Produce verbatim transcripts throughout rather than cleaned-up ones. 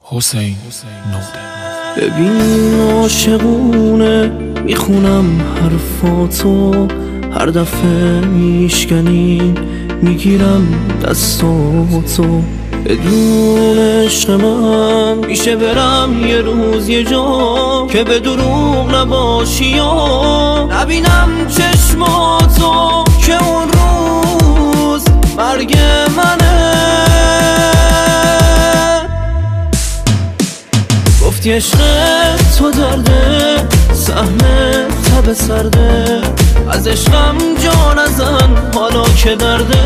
حسین نوده. ببین عاشقونه میخونم حرفاتو، هر دفعه میشکنی میگیرم دستاتو. بدون عشق من میشه برم یه روز یه جا که به دروغ نباشی یا نبینم چشماتو که اون روز مرگ منه. گفتی عشق تو درده، سهم تب سرده، از عشقم جا نزن حالا که درده.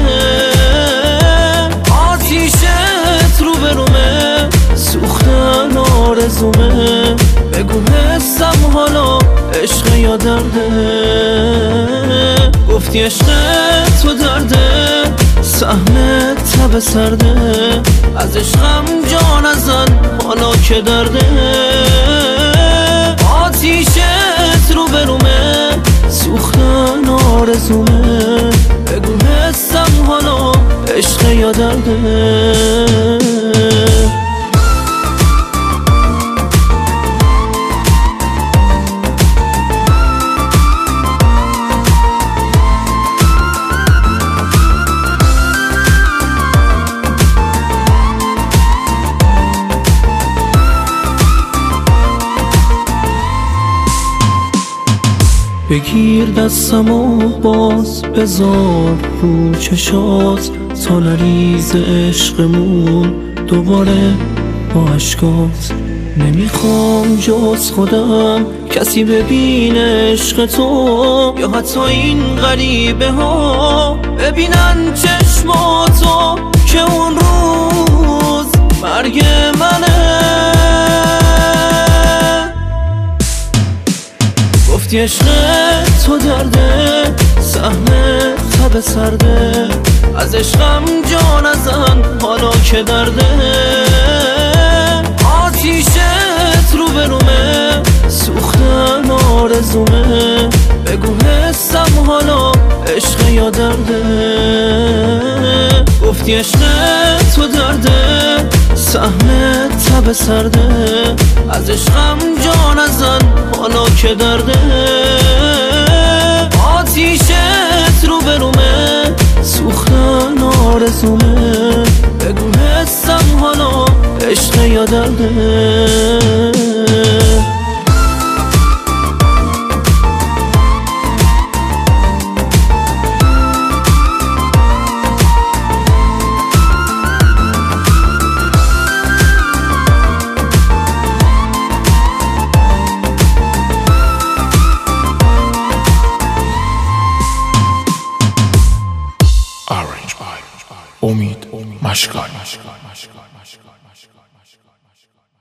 آتیشت رو برومه، سوختن آرزومه، بگو حسم حالا عشق یا درده. گفتی عشق تو درده، سهم تب سرده، از عشقم جا نزن حالا که درده. آتیشت رو برومه، سوختن آرزومه، بگو حسم حالا عشق یا درده. بگیر دستم و باز بذار رو چشات، تا نریز عشقمون دوباره با عشقات. نمیخوام جز خودم کسی ببین عشق تو، یا حتی این غریبه ها ببینن چشماتو که اون روز مرگ منه. گفتی عشق تو درده، سهم تب سرده، از عشقم جا نزن حالا که درده. آتیشت رو برومه، سوختن آرزومه، بگو حسم حالا عشق یا درده. گفتی عشق تو درده، سهم تب سرده، از عشقم جا نزن حالا که درده. آتیشت رو برومه، سوختن آرزومه، بگو حسم حالا عشق یا درده. امید مشکان.